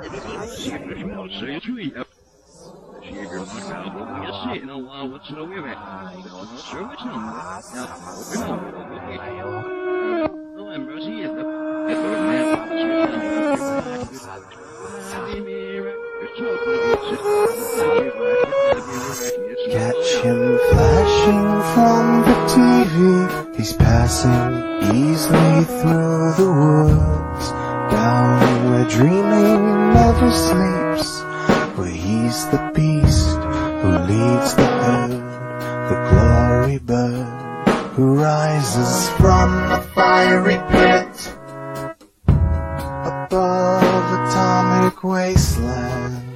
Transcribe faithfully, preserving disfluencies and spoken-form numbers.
Catch him flashing from the T V. He's passing easily through the woods, down where dreaming never sleeps, where he's the beast who leads the herd, the glory bird who rises from the fiery pit above atomic wasteland.